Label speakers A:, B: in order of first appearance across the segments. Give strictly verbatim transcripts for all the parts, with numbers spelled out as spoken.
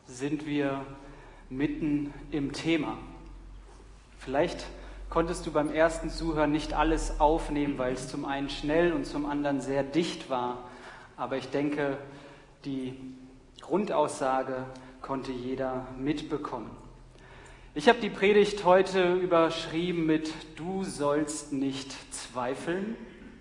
A: sind wir mitten im Thema. Vielleicht konntest du beim ersten Zuhören nicht alles aufnehmen, weil es zum einen schnell und zum anderen sehr dicht war. Aber ich denke, die Grundaussage konnte jeder mitbekommen. Ich habe die Predigt heute überschrieben mit „Du sollst nicht zweifeln".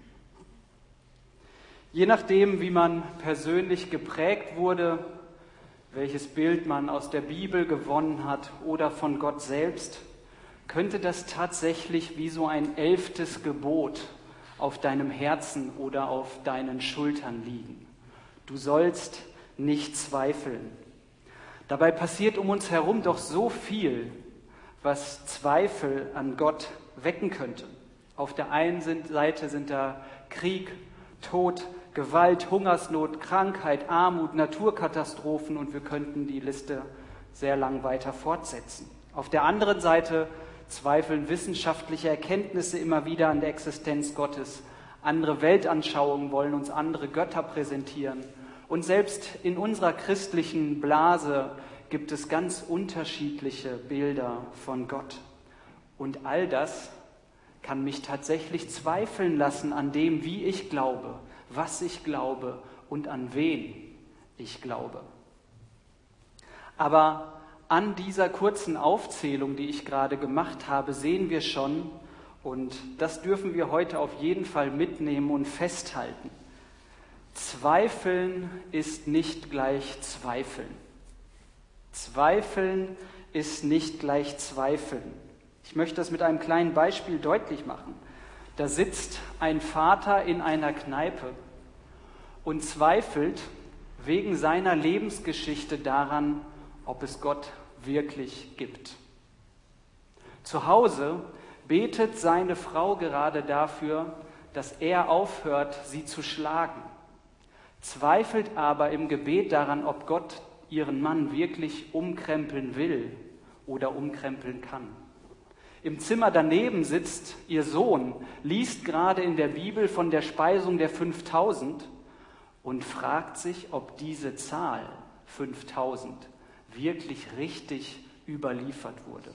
A: Je nachdem, wie man persönlich geprägt wurde, welches Bild man aus der Bibel gewonnen hat oder von Gott selbst, könnte das tatsächlich wie so ein elftes Gebot auf deinem Herzen oder auf deinen Schultern liegen. Du sollst nicht zweifeln. Dabei passiert um uns herum doch so viel, was Zweifel an Gott wecken könnte. Auf der einen Seite sind da Krieg, Tod, Gewalt, Hungersnot, Krankheit, Armut, Naturkatastrophen und wir könnten die Liste sehr lang weiter fortsetzen. Auf der anderen Seite zweifeln wissenschaftliche Erkenntnisse immer wieder an der Existenz Gottes. Andere Weltanschauungen wollen uns andere Götter präsentieren. Und selbst in unserer christlichen Blase gibt es ganz unterschiedliche Bilder von Gott. Und all das kann mich tatsächlich zweifeln lassen an dem, wie ich glaube, was ich glaube und an wen ich glaube. Aber an dieser kurzen Aufzählung, die ich gerade gemacht habe, sehen wir schon, und das dürfen wir heute auf jeden Fall mitnehmen und festhalten: Zweifeln ist nicht gleich Zweifeln. Zweifeln ist nicht gleich Zweifeln. Ich möchte das mit einem kleinen Beispiel deutlich machen. Da sitzt ein Vater in einer Kneipe und zweifelt wegen seiner Lebensgeschichte daran, ob es Gott wirklich gibt. Zu Hause betet seine Frau gerade dafür, dass er aufhört, sie zu schlagen, zweifelt aber im Gebet daran, ob Gott ihren Mann wirklich umkrempeln will oder umkrempeln kann. Im Zimmer daneben sitzt ihr Sohn, liest gerade in der Bibel von der Speisung der fünftausend und fragt sich, ob diese Zahl fünftausend wirklich richtig überliefert wurde.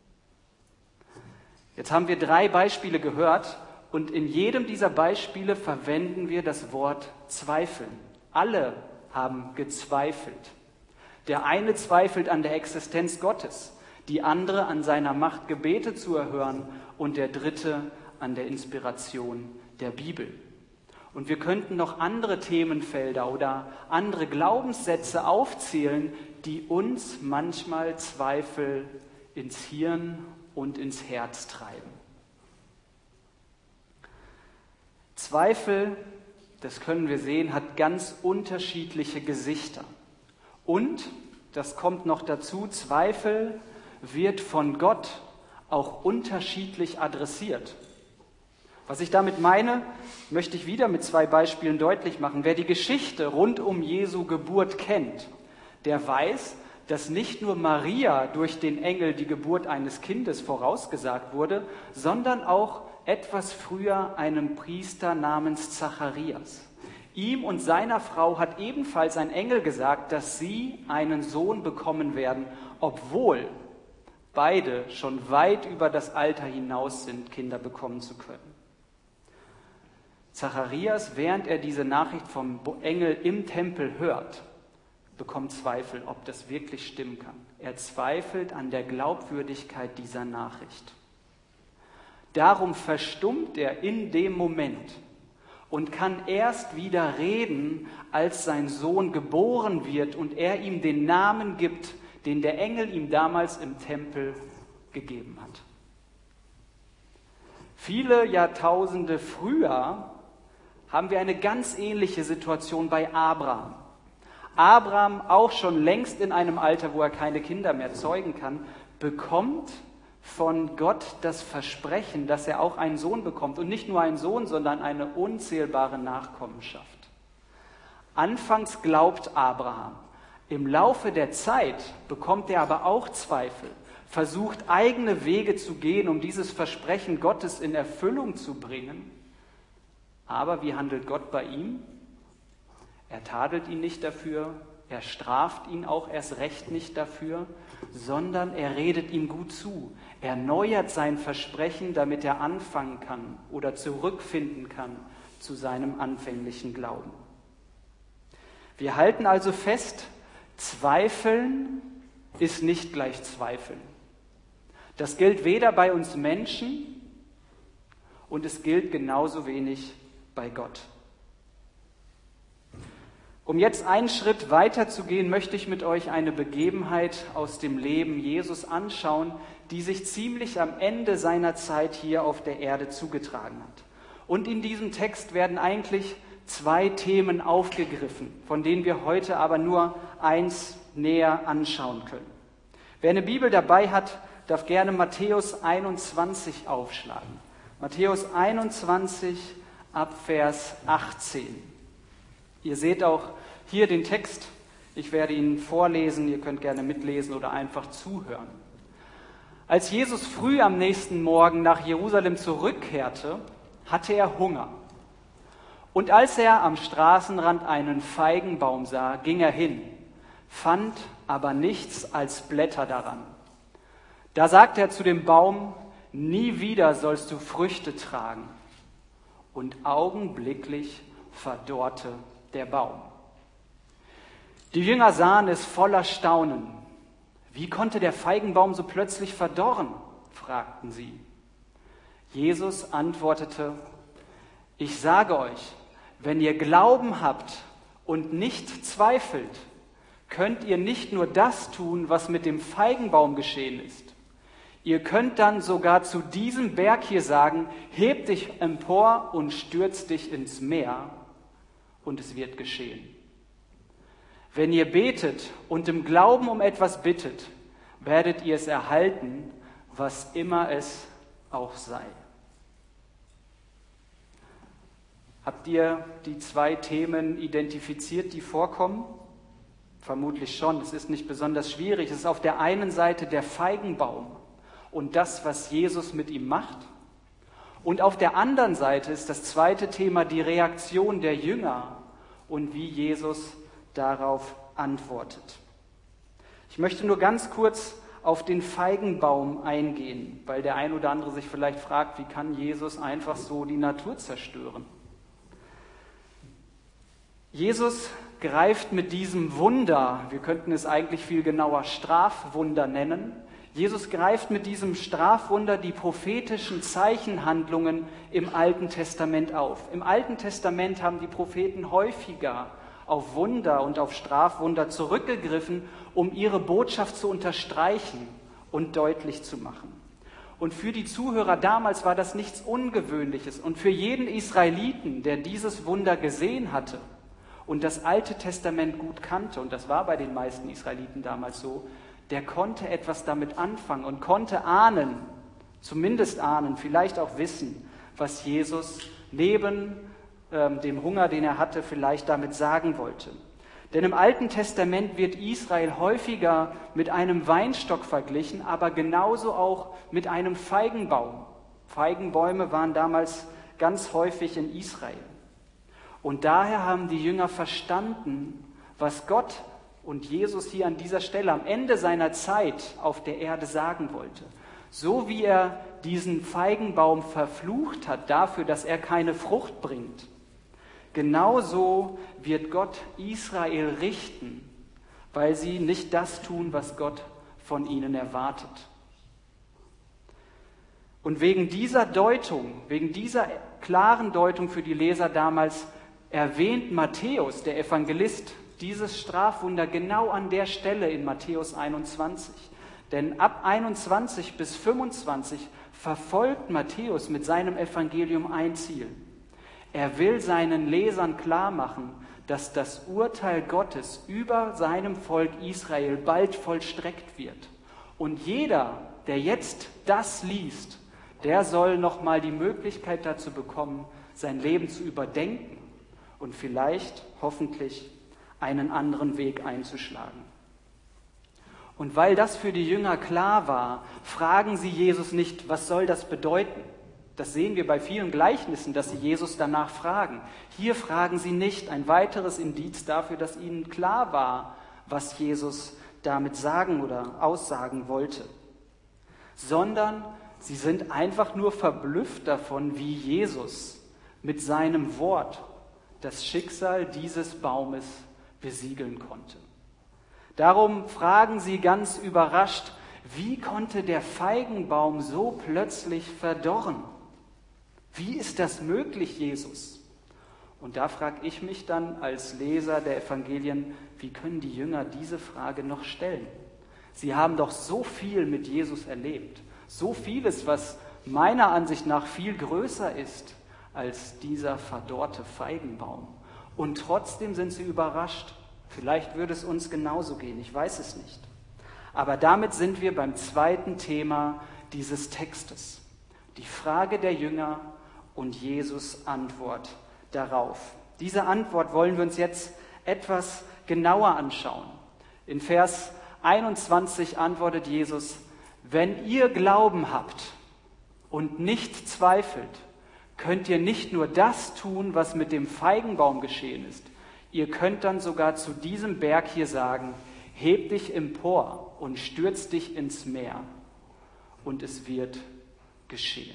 A: Jetzt haben wir drei Beispiele gehört und in jedem dieser Beispiele verwenden wir das Wort zweifeln. Alle haben gezweifelt. Der eine zweifelt an der Existenz Gottes, die andere an seiner Macht, Gebete zu erhören und der dritte an der Inspiration der Bibel. Und wir könnten noch andere Themenfelder oder andere Glaubenssätze aufzählen, die uns manchmal Zweifel ins Hirn und ins Herz treiben. Zweifel, das können wir sehen, hat ganz unterschiedliche Gesichter. Und, das kommt noch dazu, Zweifel wird von Gott auch unterschiedlich adressiert. Was ich damit meine, möchte ich wieder mit zwei Beispielen deutlich machen. Wer die Geschichte rund um Jesu Geburt kennt, der weiß, dass nicht nur Maria durch den Engel die Geburt eines Kindes vorausgesagt wurde, sondern auch etwas früher einem Priester namens Zacharias. Ihm und seiner Frau hat ebenfalls ein Engel gesagt, dass sie einen Sohn bekommen werden, obwohl beide schon weit über das Alter hinaus sind, Kinder bekommen zu können. Zacharias, während er diese Nachricht vom Engel im Tempel hört, bekommt Zweifel, ob das wirklich stimmen kann. Er zweifelt an der Glaubwürdigkeit dieser Nachricht. Darum verstummt er in dem Moment und kann erst wieder reden, als sein Sohn geboren wird und er ihm den Namen gibt, den der Engel ihm damals im Tempel gegeben hat. Viele Jahrtausende früher haben wir eine ganz ähnliche Situation bei Abraham. Abraham, auch schon längst in einem Alter, wo er keine Kinder mehr zeugen kann, bekommt von Gott das Versprechen, dass er auch einen Sohn bekommt. Und nicht nur einen Sohn, sondern eine unzählbare Nachkommenschaft. Anfangs glaubt Abraham. Im Laufe der Zeit bekommt er aber auch Zweifel, versucht eigene Wege zu gehen, um dieses Versprechen Gottes in Erfüllung zu bringen. Aber wie handelt Gott bei ihm? Er tadelt ihn nicht dafür, Er straft ihn auch erst recht nicht dafür, sondern er redet ihm gut zu. Er erneuert sein Versprechen, damit er anfangen kann oder zurückfinden kann zu seinem anfänglichen Glauben. Wir halten also fest, Zweifeln ist nicht gleich Zweifeln. Das gilt weder bei uns Menschen und es gilt genauso wenig bei Gott. Um jetzt einen Schritt weiter zu gehen, möchte ich mit euch eine Begebenheit aus dem Leben Jesus anschauen, die sich ziemlich am Ende seiner Zeit hier auf der Erde zugetragen hat. Und in diesem Text werden eigentlich zwei Themen aufgegriffen, von denen wir heute aber nur eins näher anschauen können. Wer eine Bibel dabei hat, darf gerne Matthäus einundzwanzig aufschlagen. Matthäus einundzwanzig ab Vers achtzehn. Ihr seht auch hier den Text. Ich werde ihn vorlesen, ihr könnt gerne mitlesen oder einfach zuhören. Als Jesus früh am nächsten Morgen nach Jerusalem zurückkehrte, hatte er Hunger. Und als er am Straßenrand einen Feigenbaum sah, ging er hin, fand aber nichts als Blätter daran. Da sagte er zu dem Baum: Nie wieder sollst du Früchte tragen. Und augenblicklich verdorrte der Baum. Die Jünger sahen es voller Staunen. Wie konnte der Feigenbaum so plötzlich verdorren? Fragten sie. Jesus antwortete: Ich sage euch, wenn ihr Glauben habt und nicht zweifelt, könnt ihr nicht nur das tun, was mit dem Feigenbaum geschehen ist. Ihr könnt dann sogar zu diesem Berg hier sagen: Heb dich empor und stürz dich ins Meer, und es wird geschehen. Wenn ihr betet und im Glauben um etwas bittet, werdet ihr es erhalten, was immer es auch sei. Habt ihr die zwei Themen identifiziert, die vorkommen? Vermutlich schon. Es ist nicht besonders schwierig. Es ist auf der einen Seite der Feigenbaum und das, was Jesus mit ihm macht. Und auf der anderen Seite ist das zweite Thema die Reaktion der Jünger und wie Jesus darauf antwortet. Ich möchte nur ganz kurz auf den Feigenbaum eingehen, weil der ein oder andere sich vielleicht fragt, wie kann Jesus einfach so die Natur zerstören? Jesus greift mit diesem Wunder, wir könnten es eigentlich viel genauer Strafwunder nennen, Jesus greift mit diesem Strafwunder die prophetischen Zeichenhandlungen im Alten Testament auf. Im Alten Testament haben die Propheten häufiger auf Wunder und auf Strafwunder zurückgegriffen, um ihre Botschaft zu unterstreichen und deutlich zu machen. Und für die Zuhörer damals war das nichts Ungewöhnliches. Und für jeden Israeliten, der dieses Wunder gesehen hatte und das Alte Testament gut kannte, und das war bei den meisten Israeliten damals so, der konnte etwas damit anfangen und konnte ahnen, zumindest ahnen, vielleicht auch wissen, was Jesus neben ähm, dem Hunger, den er hatte, vielleicht damit sagen wollte. Denn im Alten Testament wird Israel häufiger mit einem Weinstock verglichen, aber genauso auch mit einem Feigenbaum. Feigenbäume waren damals ganz häufig in Israel. Und daher haben die Jünger verstanden, was Gott und Jesus hier an dieser Stelle am Ende seiner Zeit auf der Erde sagen wollte. So wie er diesen Feigenbaum verflucht hat dafür, dass er keine Frucht bringt, genauso wird Gott Israel richten, weil sie nicht das tun, was Gott von ihnen erwartet. Und wegen dieser Deutung, wegen dieser klaren Deutung für die Leser damals, erwähnt Matthäus, der Evangelist, dieses Strafwunder genau an der Stelle in Matthäus einundzwanzig. Denn ab einundzwanzig bis fünfundzwanzig verfolgt Matthäus mit seinem Evangelium ein Ziel. Er will seinen Lesern klarmachen, dass das Urteil Gottes über seinem Volk Israel bald vollstreckt wird. Und jeder, der jetzt das liest, der soll nochmal die Möglichkeit dazu bekommen, sein Leben zu überdenken und vielleicht, hoffentlich, einen anderen Weg einzuschlagen. Und weil das für die Jünger klar war, fragen sie Jesus nicht, was soll das bedeuten? Das sehen wir bei vielen Gleichnissen, dass sie Jesus danach fragen. Hier fragen sie nicht, ein weiteres Indiz dafür, dass ihnen klar war, was Jesus damit sagen oder aussagen wollte, sondern sie sind einfach nur verblüfft davon, wie Jesus mit seinem Wort das Schicksal dieses Baumes besiegeln konnte. Darum fragen sie ganz überrascht, wie konnte der Feigenbaum so plötzlich verdorren? Wie ist das möglich, Jesus? Und da frage ich mich dann als Leser der Evangelien, wie können die Jünger diese Frage noch stellen? Sie haben doch so viel mit Jesus erlebt, so vieles, was meiner Ansicht nach viel größer ist als dieser verdorrte Feigenbaum. Und trotzdem sind sie überrascht. Vielleicht würde es uns genauso gehen, ich weiß es nicht. Aber damit sind wir beim zweiten Thema dieses Textes. Die Frage der Jünger und Jesus' Antwort darauf. Diese Antwort wollen wir uns jetzt etwas genauer anschauen. In Vers einundzwanzig antwortet Jesus: Wenn ihr Glauben habt und nicht zweifelt, könnt ihr nicht nur das tun, was mit dem Feigenbaum geschehen ist. Ihr könnt dann sogar zu diesem Berg hier sagen: Heb dich empor und stürz dich ins Meer, und es wird geschehen.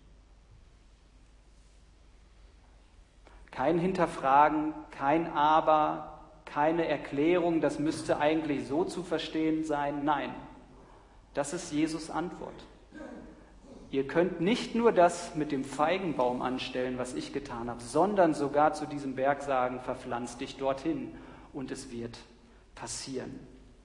A: Kein Hinterfragen, kein Aber, keine Erklärung, das müsste eigentlich so zu verstehen sein. Nein, das ist Jesus' Antwort. Ihr könnt nicht nur das mit dem Feigenbaum anstellen, was ich getan habe, sondern sogar zu diesem Berg sagen: Verpflanz dich dorthin, und es wird passieren.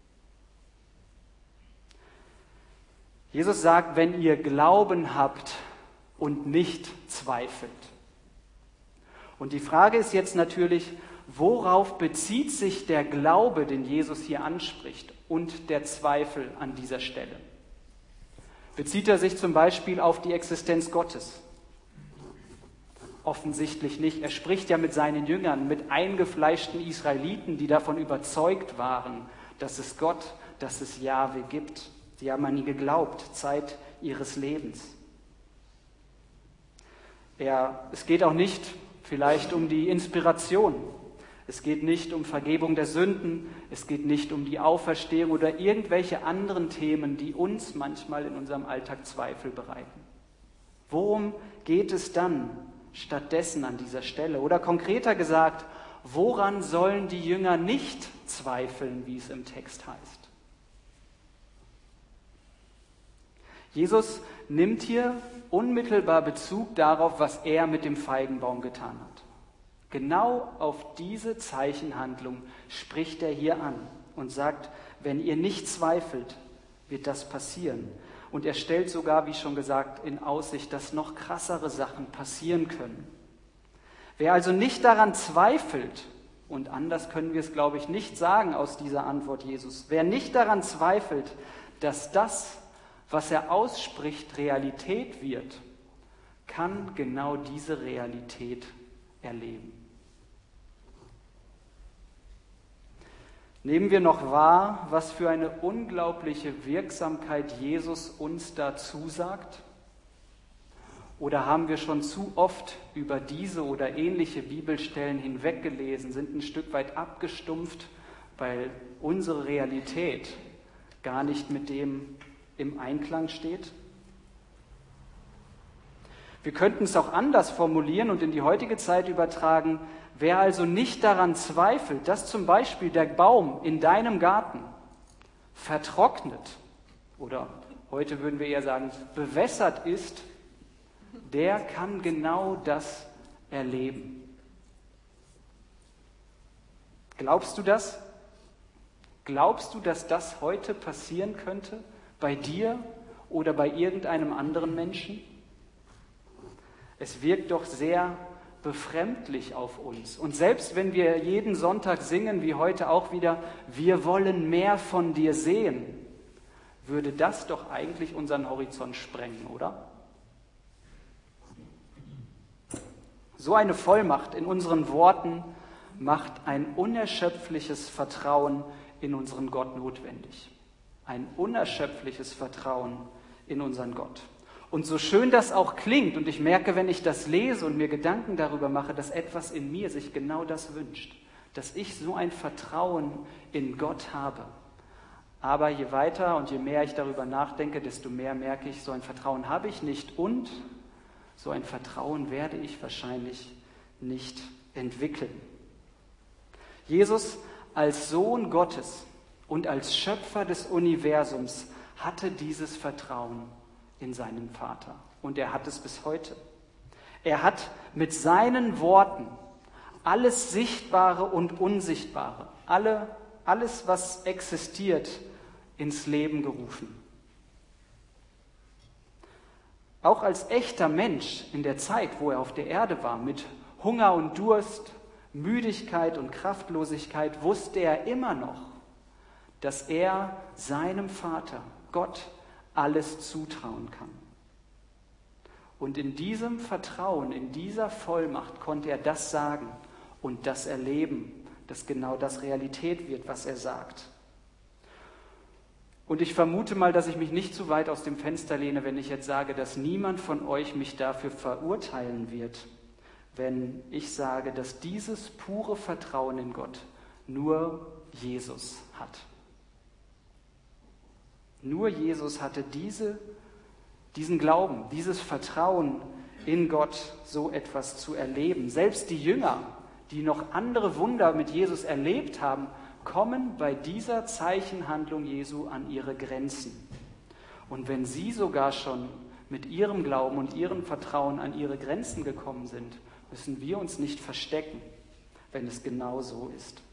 A: Jesus sagt, wenn ihr Glauben habt und nicht zweifelt. Und die Frage ist jetzt natürlich, worauf bezieht sich der Glaube, den Jesus hier anspricht, und der Zweifel an dieser Stelle? Bezieht er sich zum Beispiel auf die Existenz Gottes? Offensichtlich nicht. Er spricht ja mit seinen Jüngern, mit eingefleischten Israeliten, die davon überzeugt waren, dass es Gott, dass es Jahwe gibt. Sie haben an ihn geglaubt, Zeit ihres Lebens. Er, es geht auch nicht vielleicht um die Inspiration. Es geht nicht um Vergebung der Sünden, es geht nicht um die Auferstehung oder irgendwelche anderen Themen, die uns manchmal in unserem Alltag Zweifel bereiten. Worum geht es dann stattdessen an dieser Stelle? Oder konkreter gesagt, woran sollen die Jünger nicht zweifeln, wie es im Text heißt? Jesus nimmt hier unmittelbar Bezug darauf, was er mit dem Feigenbaum getan hat. Genau auf diese Zeichenhandlung spricht er hier an und sagt, wenn ihr nicht zweifelt, wird das passieren. Und er stellt sogar, wie schon gesagt, in Aussicht, dass noch krassere Sachen passieren können. Wer also nicht daran zweifelt, und anders können wir es, glaube ich, nicht sagen aus dieser Antwort Jesus, wer nicht daran zweifelt, dass das, was er ausspricht, Realität wird, kann genau diese Realität erleben. Nehmen wir noch wahr, was für eine unglaubliche Wirksamkeit Jesus uns da zusagt? Oder haben wir schon zu oft über diese oder ähnliche Bibelstellen hinweggelesen, sind ein Stück weit abgestumpft, weil unsere Realität gar nicht mit dem im Einklang steht? Wir könnten es auch anders formulieren und in die heutige Zeit übertragen. Wer also nicht daran zweifelt, dass zum Beispiel der Baum in deinem Garten vertrocknet oder heute würden wir eher sagen bewässert ist, der kann genau das erleben. Glaubst du das? Glaubst du, dass das heute passieren könnte? Bei dir oder bei irgendeinem anderen Menschen? Es wirkt doch sehr befremdlich auf uns. Und selbst wenn wir jeden Sonntag singen, wie heute auch wieder, wir wollen mehr von dir sehen, würde das doch eigentlich unseren Horizont sprengen, oder? So eine Vollmacht in unseren Worten macht ein unerschöpfliches Vertrauen in unseren Gott notwendig. Ein unerschöpfliches Vertrauen in unseren Gott. Und so schön das auch klingt, und ich merke, wenn ich das lese und mir Gedanken darüber mache, dass etwas in mir sich genau das wünscht, dass ich so ein Vertrauen in Gott habe. Aber je weiter und je mehr ich darüber nachdenke, desto mehr merke ich, so ein Vertrauen habe ich nicht und so ein Vertrauen werde ich wahrscheinlich nicht entwickeln. Jesus als Sohn Gottes und als Schöpfer des Universums hatte dieses Vertrauen in seinen Vater und er hat es bis heute. Er hat mit seinen Worten alles Sichtbare und Unsichtbare, alle, alles, was existiert, ins Leben gerufen. Auch als echter Mensch in der Zeit, wo er auf der Erde war, mit Hunger und Durst, Müdigkeit und Kraftlosigkeit, wusste er immer noch, dass er seinem Vater, Gott, alles zutrauen kann. Und in diesem Vertrauen, in dieser Vollmacht konnte er das sagen und das erleben, dass genau das Realität wird, was er sagt. Und ich vermute mal, dass ich mich nicht zu weit aus dem Fenster lehne, wenn ich jetzt sage, dass niemand von euch mich dafür verurteilen wird, wenn ich sage, dass dieses pure Vertrauen in Gott nur Jesus hat. Nur Jesus hatte diese, diesen Glauben, dieses Vertrauen in Gott, so etwas zu erleben. Selbst die Jünger, die noch andere Wunder mit Jesus erlebt haben, kommen bei dieser Zeichenhandlung Jesu an ihre Grenzen. Und wenn sie sogar schon mit ihrem Glauben und ihrem Vertrauen an ihre Grenzen gekommen sind, müssen wir uns nicht verstecken, wenn es genau so ist.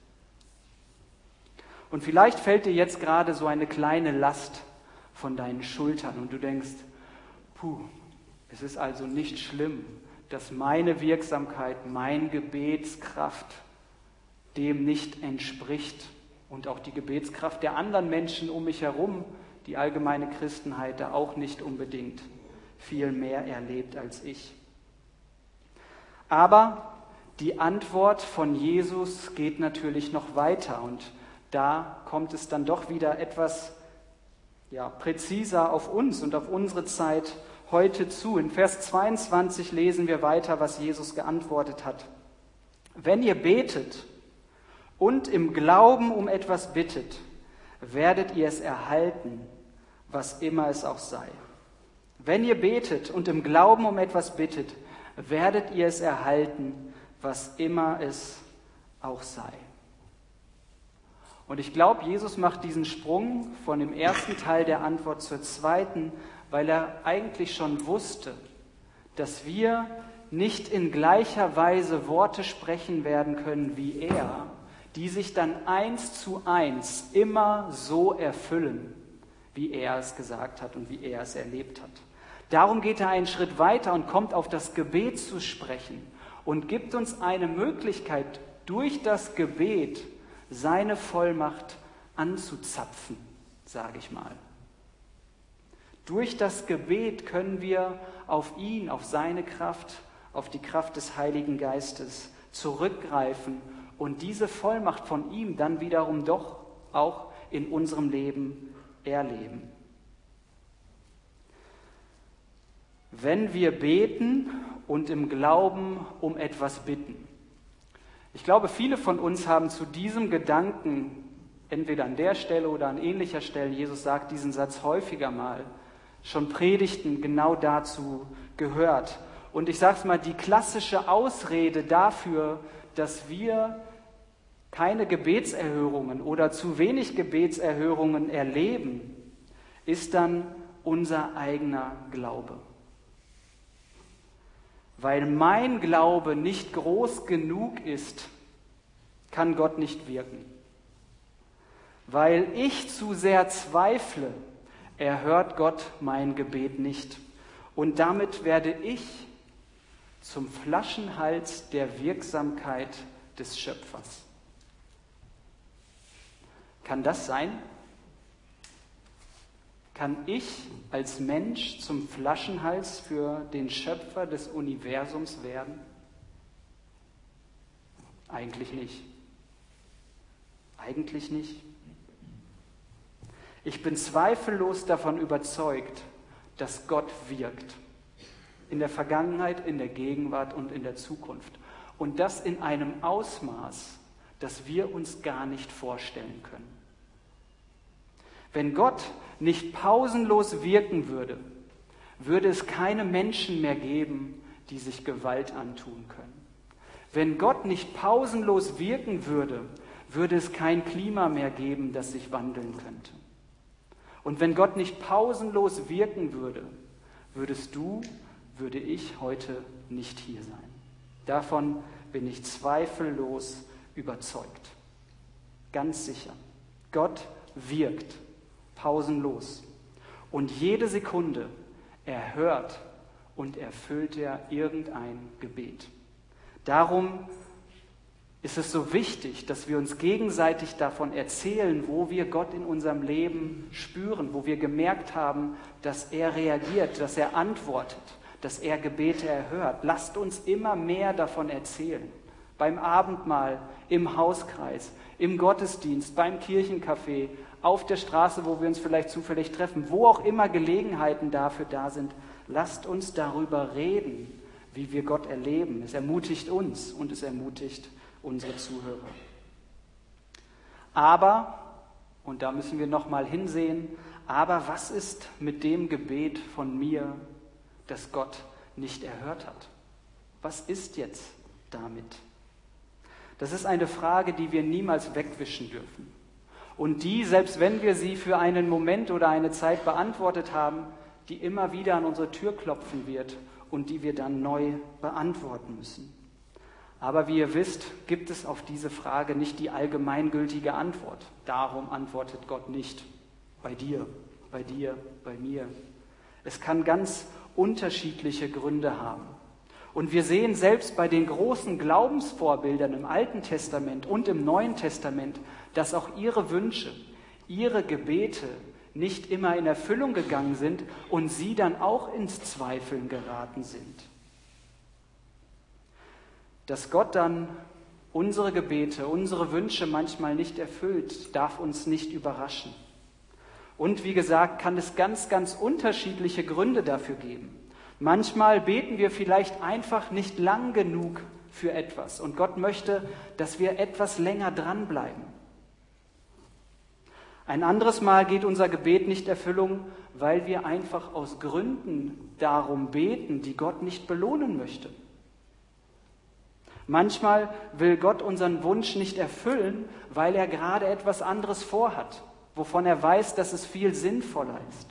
A: Und vielleicht fällt dir jetzt gerade so eine kleine Last von deinen Schultern und du denkst, puh, es ist also nicht schlimm, dass meine Wirksamkeit, meine Gebetskraft dem nicht entspricht und auch die Gebetskraft der anderen Menschen um mich herum, die allgemeine Christenheit da auch nicht unbedingt viel mehr erlebt als ich. Aber die Antwort von Jesus geht natürlich noch weiter und da kommt es dann doch wieder etwas ja, präziser auf uns und auf unsere Zeit heute zu. In Vers zweiundzwanzig lesen wir weiter, was Jesus geantwortet hat. Wenn ihr betet und im Glauben um etwas bittet, werdet ihr es erhalten, was immer es auch sei. Wenn ihr betet und im Glauben um etwas bittet, werdet ihr es erhalten, was immer es auch sei. Und ich glaube, Jesus macht diesen Sprung von dem ersten Teil der Antwort zur zweiten, weil er eigentlich schon wusste, dass wir nicht in gleicher Weise Worte sprechen werden können wie er, die sich dann eins zu eins immer so erfüllen, wie er es gesagt hat und wie er es erlebt hat. Darum geht er einen Schritt weiter und kommt auf das Gebet zu sprechen und gibt uns eine Möglichkeit, durch das Gebet seine Vollmacht anzuzapfen, sage ich mal. Durch das Gebet können wir auf ihn, auf seine Kraft, auf die Kraft des Heiligen Geistes zurückgreifen und diese Vollmacht von ihm dann wiederum doch auch in unserem Leben erleben. Wenn wir beten und im Glauben um etwas bitten. Ich glaube, viele von uns haben zu diesem Gedanken, entweder an der Stelle oder an ähnlicher Stelle, Jesus sagt diesen Satz häufiger mal, schon Predigten genau dazu gehört. Und ich sage es mal, die klassische Ausrede dafür, dass wir keine Gebetserhörungen oder zu wenig Gebetserhörungen erleben, ist dann unser eigener Glaube. Weil mein Glaube nicht groß genug ist, kann Gott nicht wirken. Weil ich zu sehr zweifle, erhört Gott mein Gebet nicht. Und damit werde ich zum Flaschenhals der Wirksamkeit des Schöpfers. Kann das sein? Kann ich als Mensch zum Flaschenhals für den Schöpfer des Universums werden? Eigentlich nicht. Eigentlich nicht. Ich bin zweifellos davon überzeugt, dass Gott wirkt. In der Vergangenheit, in der Gegenwart und in der Zukunft. Und das in einem Ausmaß, das wir uns gar nicht vorstellen können. Wenn Gott nicht pausenlos wirken würde, würde es keine Menschen mehr geben, die sich Gewalt antun können. Wenn Gott nicht pausenlos wirken würde, würde es kein Klima mehr geben, das sich wandeln könnte. Und wenn Gott nicht pausenlos wirken würde, würdest du, würde ich heute nicht hier sein. Davon bin ich zweifellos überzeugt. Ganz sicher. Gott wirkt pausenlos. Und jede Sekunde erhört und erfüllt er irgendein Gebet. Darum ist es so wichtig, dass wir uns gegenseitig davon erzählen, wo wir Gott in unserem Leben spüren, wo wir gemerkt haben, dass er reagiert, dass er antwortet, dass er Gebete erhört. Lasst uns immer mehr davon erzählen. Beim Abendmahl, im Hauskreis, im Gottesdienst, beim Kirchencafé, auf der Straße, wo wir uns vielleicht zufällig treffen, wo auch immer Gelegenheiten dafür da sind. Lasst uns darüber reden, wie wir Gott erleben. Es ermutigt uns und es ermutigt unsere Zuhörer. Aber, und da müssen wir nochmal hinsehen, aber was ist mit dem Gebet von mir, das Gott nicht erhört hat? Was ist jetzt damit? Das ist eine Frage, die wir niemals wegwischen dürfen. Und die, selbst wenn wir sie für einen Moment oder eine Zeit beantwortet haben, die immer wieder an unsere Tür klopfen wird und die wir dann neu beantworten müssen. Aber wie ihr wisst, gibt es auf diese Frage nicht die allgemeingültige Antwort. Darum antwortet Gott nicht bei dir, bei dir, bei mir. Es kann ganz unterschiedliche Gründe haben. Und wir sehen selbst bei den großen Glaubensvorbildern im Alten Testament und im Neuen Testament, dass auch ihre Wünsche, ihre Gebete nicht immer in Erfüllung gegangen sind und sie dann auch ins Zweifeln geraten sind. Dass Gott dann unsere Gebete, unsere Wünsche manchmal nicht erfüllt, darf uns nicht überraschen. Und wie gesagt, kann es ganz, ganz unterschiedliche Gründe dafür geben. Manchmal beten wir vielleicht einfach nicht lang genug für etwas und Gott möchte, dass wir etwas länger dranbleiben. Ein anderes Mal geht unser Gebet nicht in Erfüllung, weil wir einfach aus Gründen darum beten, die Gott nicht belohnen möchte. Manchmal will Gott unseren Wunsch nicht erfüllen, weil er gerade etwas anderes vorhat, wovon er weiß, dass es viel sinnvoller ist.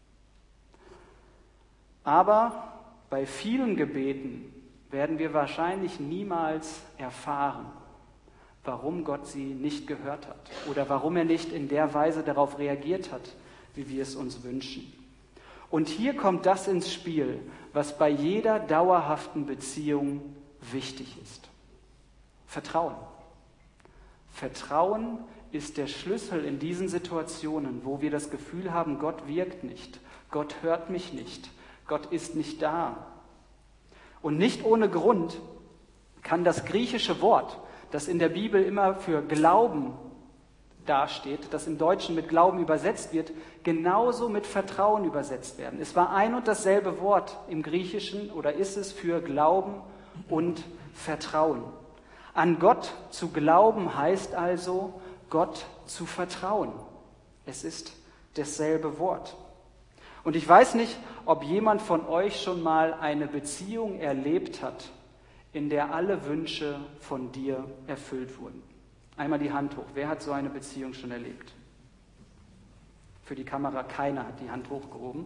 A: Aber bei vielen Gebeten werden wir wahrscheinlich niemals erfahren, warum Gott sie nicht gehört hat oder warum er nicht in der Weise darauf reagiert hat, wie wir es uns wünschen. Und hier kommt das ins Spiel, was bei jeder dauerhaften Beziehung wichtig ist. Vertrauen. Vertrauen ist der Schlüssel in diesen Situationen, wo wir das Gefühl haben, Gott wirkt nicht, Gott hört mich nicht, Gott ist nicht da. Und nicht ohne Grund kann das griechische Wort, das in der Bibel immer für Glauben dasteht, das im Deutschen mit Glauben übersetzt wird, genauso mit Vertrauen übersetzt werden. Es war ein und dasselbe Wort im Griechischen oder ist es für Glauben und Vertrauen. An Gott zu glauben heißt also, Gott zu vertrauen. Es ist dasselbe Wort. Und ich weiß nicht, ob jemand von euch schon mal eine Beziehung erlebt hat, in der alle Wünsche von dir erfüllt wurden. Einmal die Hand hoch. Wer hat so eine Beziehung schon erlebt? Für die Kamera, keiner hat die Hand hochgehoben.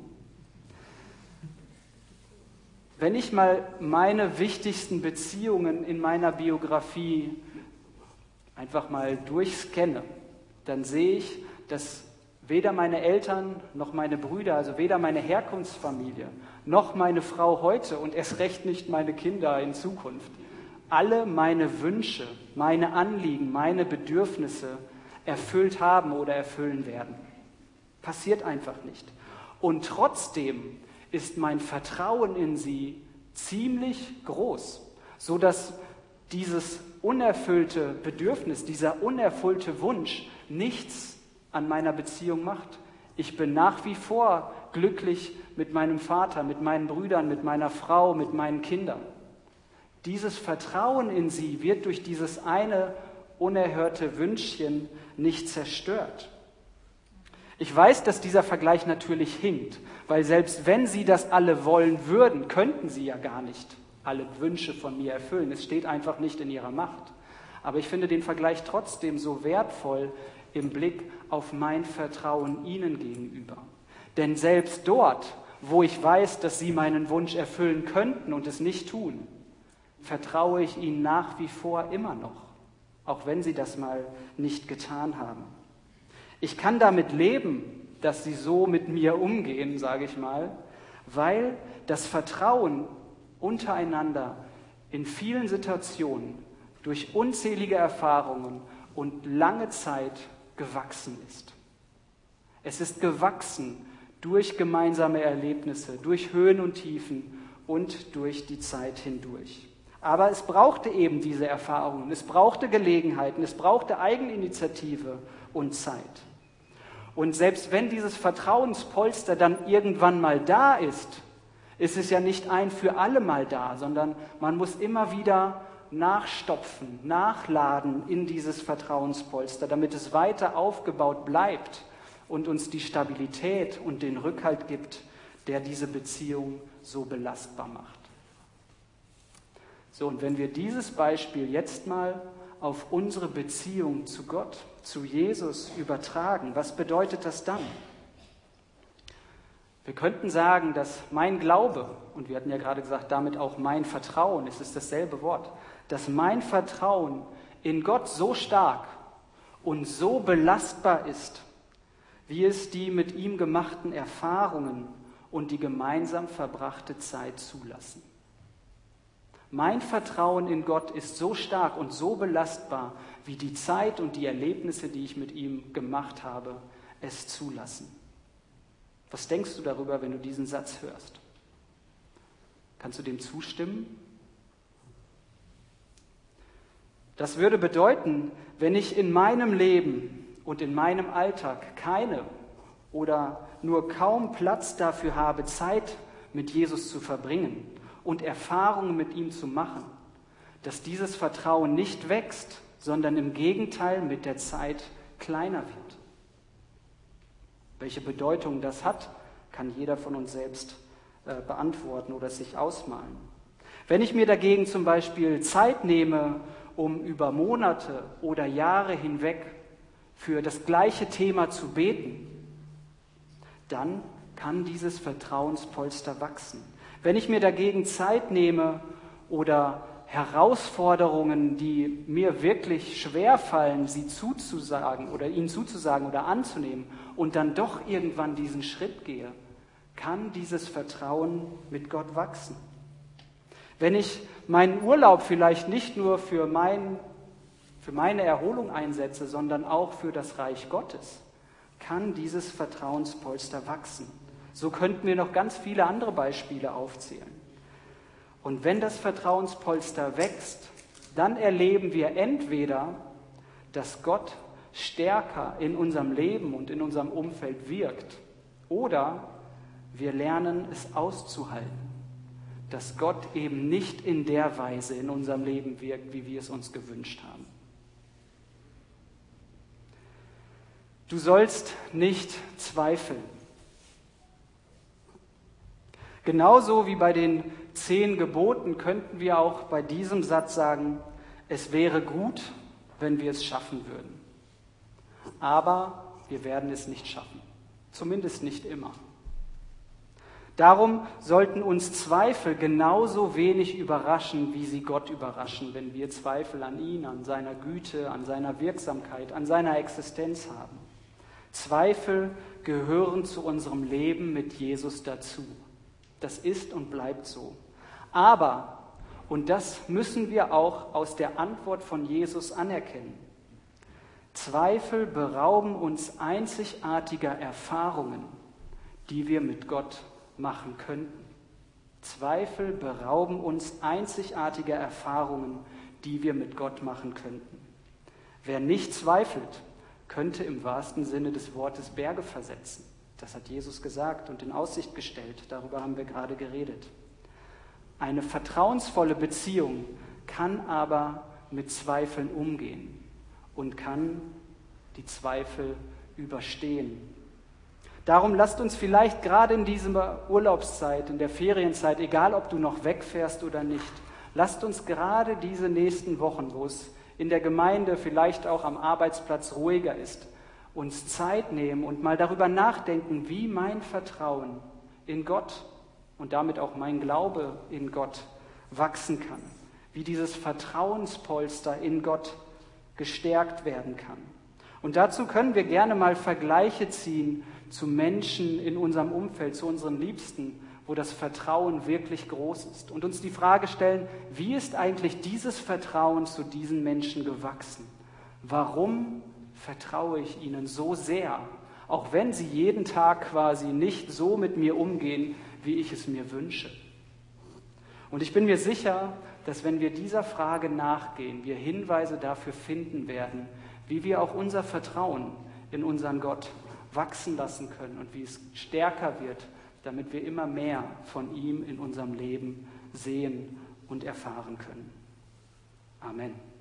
A: Wenn ich mal meine wichtigsten Beziehungen in meiner Biografie einfach mal durchscanne, dann sehe ich, dass weder meine Eltern noch meine Brüder, also weder meine Herkunftsfamilie noch meine Frau heute und erst recht nicht meine Kinder in Zukunft, alle meine Wünsche, meine Anliegen, meine Bedürfnisse erfüllt haben oder erfüllen werden. Passiert einfach nicht. Und trotzdem ist mein Vertrauen in sie ziemlich groß, sodass dieses unerfüllte Bedürfnis, dieser unerfüllte Wunsch nichts an meiner Beziehung macht. Ich bin nach wie vor glücklich mit meinem Vater, mit meinen Brüdern, mit meiner Frau, mit meinen Kindern. Dieses Vertrauen in sie wird durch dieses eine unerhörte Wünschchen nicht zerstört. Ich weiß, dass dieser Vergleich natürlich hinkt, weil selbst wenn Sie das alle wollen würden, könnten Sie ja gar nicht alle Wünsche von mir erfüllen. Es steht einfach nicht in Ihrer Macht. Aber ich finde den Vergleich trotzdem so wertvoll im Blick auf mein Vertrauen Ihnen gegenüber. Denn selbst dort, wo ich weiß, dass Sie meinen Wunsch erfüllen könnten und es nicht tun, vertraue ich Ihnen nach wie vor immer noch, auch wenn Sie das mal nicht getan haben. Ich kann damit leben, dass Sie so mit mir umgehen, sage ich mal, weil das Vertrauen untereinander in vielen Situationen durch unzählige Erfahrungen und lange Zeit gewachsen ist. Es ist gewachsen durch gemeinsame Erlebnisse, durch Höhen und Tiefen und durch die Zeit hindurch. Aber es brauchte eben diese Erfahrungen, es brauchte Gelegenheiten, es brauchte Eigeninitiative und Zeit. Und selbst wenn dieses Vertrauenspolster dann irgendwann mal da ist, ist es ja nicht ein für alle Mal da, sondern man muss immer wieder nachstopfen, nachladen in dieses Vertrauenspolster, damit es weiter aufgebaut bleibt und uns die Stabilität und den Rückhalt gibt, der diese Beziehung so belastbar macht. So, und wenn wir dieses Beispiel jetzt mal auf unsere Beziehung zu Gott, zu Jesus übertragen, was bedeutet das dann? Wir könnten sagen, dass mein Glaube, und wir hatten ja gerade gesagt, damit auch mein Vertrauen, es ist dasselbe Wort, dass mein Vertrauen in Gott so stark und so belastbar ist, wie es die mit ihm gemachten Erfahrungen und die gemeinsam verbrachte Zeit zulassen. Mein Vertrauen in Gott ist so stark und so belastbar, wie die Zeit und die Erlebnisse, die ich mit ihm gemacht habe, es zulassen. Was denkst du darüber, wenn du diesen Satz hörst? Kannst du dem zustimmen? Das würde bedeuten, wenn ich in meinem Leben und in meinem Alltag keine oder nur kaum Platz dafür habe, Zeit mit Jesus zu verbringen und Erfahrungen mit ihm zu machen, dass dieses Vertrauen nicht wächst, sondern im Gegenteil mit der Zeit kleiner wird. Welche Bedeutung das hat, kann jeder von uns selbst äh, beantworten oder sich ausmalen. Wenn ich mir dagegen zum Beispiel Zeit nehme, um über Monate oder Jahre hinweg für das gleiche Thema zu beten, dann kann dieses Vertrauenspolster wachsen. Wenn ich mir dagegen Zeit nehme oder Herausforderungen, die mir wirklich schwerfallen, sie zuzusagen oder ihnen zuzusagen oder anzunehmen und dann doch irgendwann diesen Schritt gehe, kann dieses Vertrauen mit Gott wachsen. Wenn ich meinen Urlaub vielleicht nicht nur für, mein, für meine Erholung einsetze, sondern auch für das Reich Gottes, kann dieses Vertrauenspolster wachsen. So könnten wir noch ganz viele andere Beispiele aufzählen. Und wenn das Vertrauenspolster wächst, dann erleben wir entweder, dass Gott stärker in unserem Leben und in unserem Umfeld wirkt, oder wir lernen es auszuhalten, dass Gott eben nicht in der Weise in unserem Leben wirkt, wie wir es uns gewünscht haben. Du sollst nicht zweifeln. Genauso wie bei den zehn Geboten könnten wir auch bei diesem Satz sagen, es wäre gut, wenn wir es schaffen würden. Aber wir werden es nicht schaffen, zumindest nicht immer. Darum sollten uns Zweifel genauso wenig überraschen, wie sie Gott überraschen, wenn wir Zweifel an ihn, an seiner Güte, an seiner Wirksamkeit, an seiner Existenz haben. Zweifel gehören zu unserem Leben mit Jesus dazu. Das ist und bleibt so. Aber, und das müssen wir auch aus der Antwort von Jesus anerkennen, Zweifel berauben uns einzigartiger Erfahrungen, die wir mit Gott machen könnten. Zweifel berauben uns einzigartiger Erfahrungen, die wir mit Gott machen könnten. Wer nicht zweifelt, könnte im wahrsten Sinne des Wortes Berge versetzen. Das hat Jesus gesagt und in Aussicht gestellt. Darüber haben wir gerade geredet. Eine vertrauensvolle Beziehung kann aber mit Zweifeln umgehen. und kann die Zweifel überstehen. Darum lasst uns vielleicht gerade in dieser Urlaubszeit, in der Ferienzeit, egal ob du noch wegfährst oder nicht, lasst uns gerade diese nächsten Wochen, wo es in der Gemeinde, vielleicht auch am Arbeitsplatz ruhiger ist, uns Zeit nehmen und mal darüber nachdenken, wie mein Vertrauen in Gott und damit auch mein Glaube in Gott wachsen kann, wie dieses Vertrauenspolster in Gott gestärkt werden kann. Und dazu können wir gerne mal Vergleiche ziehen zu Menschen in unserem Umfeld, zu unseren Liebsten, wo das Vertrauen wirklich groß ist. Und uns die Frage stellen, wie ist eigentlich dieses Vertrauen zu diesen Menschen gewachsen? Warum vertraue ich ihnen so sehr, auch wenn sie jeden Tag quasi nicht so mit mir umgehen, wie ich es mir wünsche? Und ich bin mir sicher, dass wenn wir dieser Frage nachgehen, wir Hinweise dafür finden werden, wie wir auch unser Vertrauen in unseren Gott wachsen lassen können und wie es stärker wird, damit wir immer mehr von ihm in unserem Leben sehen und erfahren können. Amen.